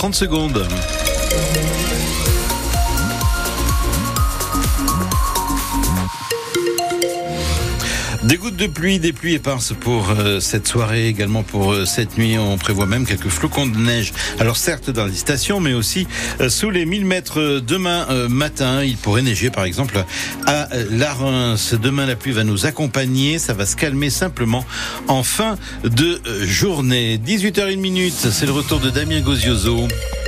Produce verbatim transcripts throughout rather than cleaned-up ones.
trente secondes. Des gouttes de pluie, des pluies éparses pour euh, cette soirée, également pour euh, cette nuit. On prévoit même quelques flocons de neige. Alors certes dans les stations, mais aussi euh, sous les mille mètres demain euh, matin. Il pourrait neiger par exemple à euh, la Reims. Demain la pluie va nous accompagner. Ça va se calmer simplement en fin de euh, journée. dix-huit heures une, c'est le retour de Damien Gozioso.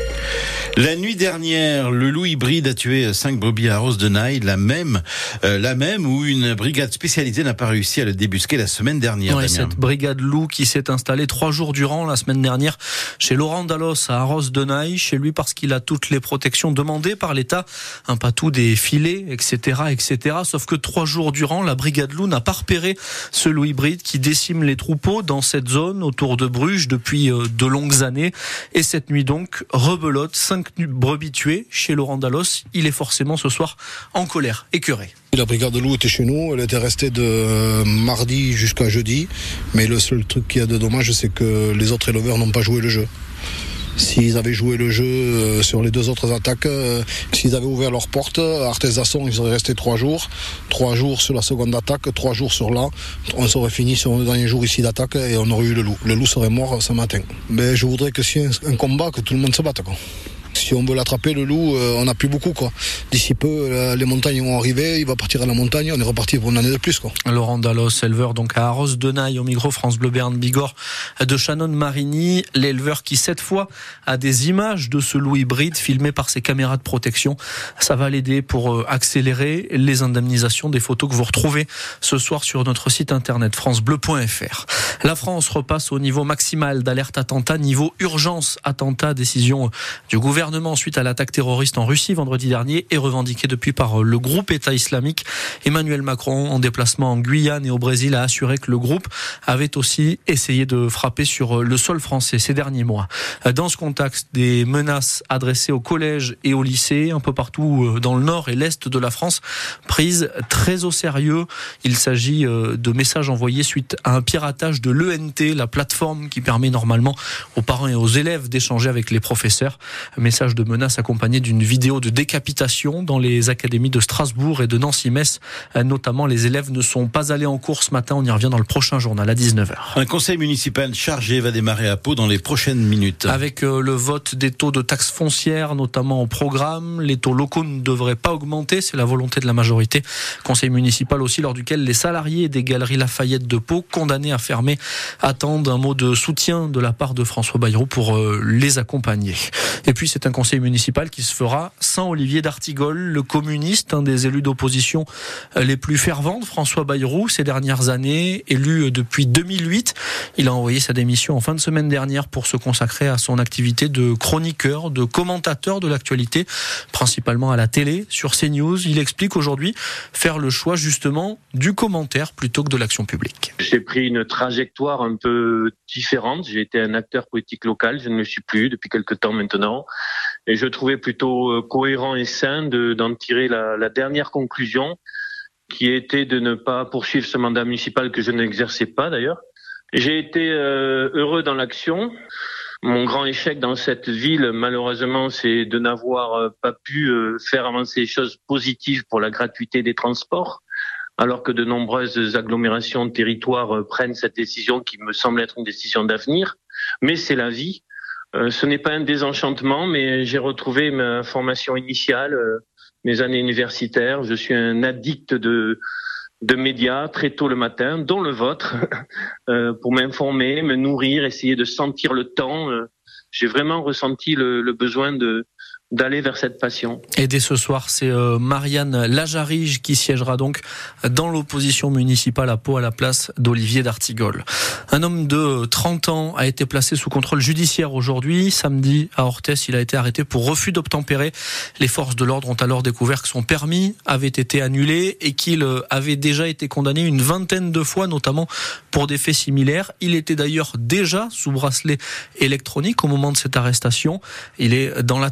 La nuit dernière, le loup hybride a tué cinq brebis à Rosse-de-Naye, la même, euh, la même où une brigade spécialisée n'a pas réussi à le débusquer la semaine dernière. Ouais, cette brigade loup qui s'est installée trois jours durant la semaine dernière chez Laurent Dallos à Rosse-de-Naye, chez lui parce qu'il a toutes les protections demandées par l'État, un patou, des filets, et cetera, et cetera. Sauf que trois jours durant, la brigade loup n'a pas repéré ce loup hybride qui décime les troupeaux dans cette zone autour de Bruges depuis euh, de longues années. Et cette nuit donc, rebelote, cinq brebis tuées chez Laurent Dallos. Il est forcément ce soir en colère, écœuré. La brigade de loup était chez nous, elle était restée de mardi jusqu'à jeudi, mais le seul truc qu'il y a de dommage, c'est que les autres éleveurs n'ont pas joué le jeu. S'ils avaient joué le jeu sur les deux autres attaques, s'ils avaient ouvert leurs portes, à Arthès-Zasson, ils auraient resté trois jours. Trois jours sur la seconde attaque, trois jours sur là. On serait fini sur le dernier jour ici d'attaque et on aurait eu le loup. Le loup serait mort ce matin. Mais je voudrais que s'il y a un combat, que tout le monde se batte, quoi. Si on veut l'attraper, le loup, euh, on n'a plus beaucoup, quoi. D'ici peu, euh, les montagnes vont arriver, il va partir à la montagne, on est reparti pour une année de plus, quoi. Laurent Dallos, éleveur donc à Rosse-de-Naye, au micro France Bleu Béarn Bigorre de Shannon Marigny, l'éleveur qui cette fois a des images de ce loup hybride filmé par ses caméras de protection. Ça va l'aider pour euh, accélérer les indemnisations, des photos que vous retrouvez ce soir sur notre site internet francebleu point f r. La France repasse au niveau maximal d'alerte attentat, niveau urgence attentat, décision du gouvernement suite à l'attaque terroriste en Russie vendredi dernier et revendiquée depuis par le groupe État islamique. Emmanuel Macron, en déplacement en Guyane et au Brésil, a assuré que le groupe avait aussi essayé de frapper sur le sol français ces derniers mois. Dans ce contexte, des menaces adressées aux collèges et aux lycées, un peu partout dans le nord et l'est de la France, prises très au sérieux. Il s'agit de messages envoyés suite à un piratage de l'E N T, la plateforme qui permet normalement aux parents et aux élèves d'échanger avec les professeurs. Message de menace accompagné d'une vidéo de décapitation dans les académies de Strasbourg et de Nancy-Metz. Notamment, les élèves ne sont pas allés en cours ce matin. On y revient dans le prochain journal à dix-neuf heures. Un conseil municipal chargé va démarrer à Pau dans les prochaines minutes. Avec le vote des taux de taxes foncières, notamment au programme, les taux locaux ne devraient pas augmenter. C'est la volonté de la majorité. Conseil municipal aussi, lors duquel les salariés des Galeries Lafayette de Pau, condamnés à fermer, attendent un mot de soutien de la part de François Bayrou pour les accompagner. Et puis, c'est un conseil municipal qui se fera sans Olivier d'Artigol, le communiste, un des élus d'opposition les plus fervents de François Bayrou ces dernières années, élu depuis deux mille huit. Il a envoyé sa démission en fin de semaine dernière pour se consacrer à son activité de chroniqueur, de commentateur de l'actualité, principalement à la télé, sur CNews. Il explique aujourd'hui faire le choix justement du commentaire plutôt que de l'action publique. J'ai pris une trajectoire un peu différente. J'ai été un acteur politique local, je ne le suis plus depuis quelque temps maintenant. Et je trouvais plutôt cohérent et sain de, d'en tirer la, la dernière conclusion, qui était de ne pas poursuivre ce mandat municipal que je n'exerçais pas d'ailleurs. J'ai été euh, heureux dans l'action. Mon grand échec dans cette ville, malheureusement, c'est de n'avoir pas pu faire avancer les choses positives pour la gratuité des transports, alors que de nombreuses agglomérations de territoires prennent cette décision qui me semble être une décision d'avenir. Mais c'est la vie. Euh, ce n'est pas un désenchantement, mais j'ai retrouvé ma formation initiale, euh, mes années universitaires. Je suis un addict de de médias très tôt le matin, dont le vôtre, euh, pour m'informer, me nourrir, essayer de sentir le temps. Euh, j'ai vraiment ressenti le, le besoin de d'aller vers cette passion. Et dès ce soir, c'est euh, Marianne Lajarige qui siégera donc dans l'opposition municipale à Pau à la place d'Olivier d'Artigol. Un homme de trente ans a été placé sous contrôle judiciaire aujourd'hui. Samedi, à Orthès, il a été arrêté pour refus d'obtempérer. Les forces de l'ordre ont alors découvert que son permis avait été annulé et qu'il avait déjà été condamné une vingtaine de fois, notamment pour des faits similaires. Il était d'ailleurs déjà sous bracelet électronique au moment de cette arrestation. Il est dans l'attente de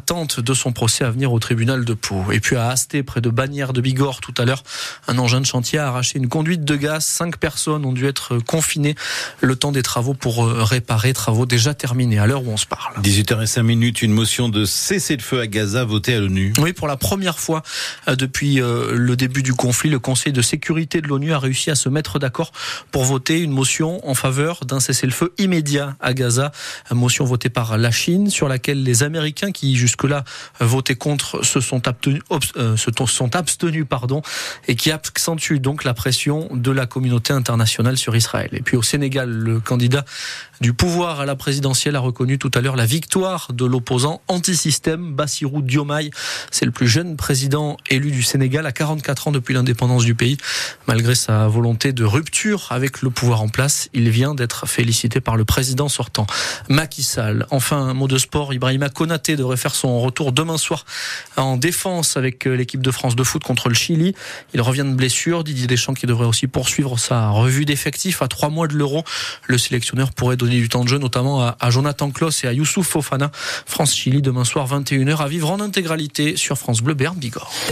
de son procès à venir au tribunal de Pau. Et puis à Asté, près de Bagnères de Bigorre, tout à l'heure, un engin de chantier a arraché une conduite de gaz. Cinq personnes ont dû être confinées le temps des travaux pour réparer, travaux déjà terminés à l'heure où on se parle. dix-huit heures zéro cinq, une motion de cessez-le-feu à Gaza votée à l'ONU. Oui, pour la première fois depuis le début du conflit, le Conseil de sécurité de l'ONU a réussi à se mettre d'accord pour voter une motion en faveur d'un cessez-le-feu immédiat à Gaza. Une motion votée par la Chine, sur laquelle les Américains qui jusque-là votaient contre se sont abstenus, euh, se sont abstenus pardon, et qui accentue donc la pression de la communauté internationale sur Israël. Et puis au Sénégal, le candidat du pouvoir à la présidentielle a reconnu tout à l'heure la victoire de l'opposant anti-système Bassirou Diomaye. C'est le plus jeune président élu du Sénégal à quarante-quatre ans depuis l'indépendance du pays. Malgré sa volonté de rupture avec le pouvoir en place, il vient d'être félicité par le président sortant, Macky Sall. Enfin, un mot de sport, Ibrahima Konaté devrait faire son retour demain soir en défense avec l'équipe de France de foot contre le Chili. Il revient de blessure. Didier Deschamps qui devrait aussi poursuivre sa revue d'effectifs à trois mois de l'Euro. Le sélectionneur pourrait donner du temps de jeu, notamment à, à Jonathan Klaus et à Youssouf Fofana. France-Chili demain soir vingt et une heures à vivre en intégralité sur France Bleu Béarn Bigorre.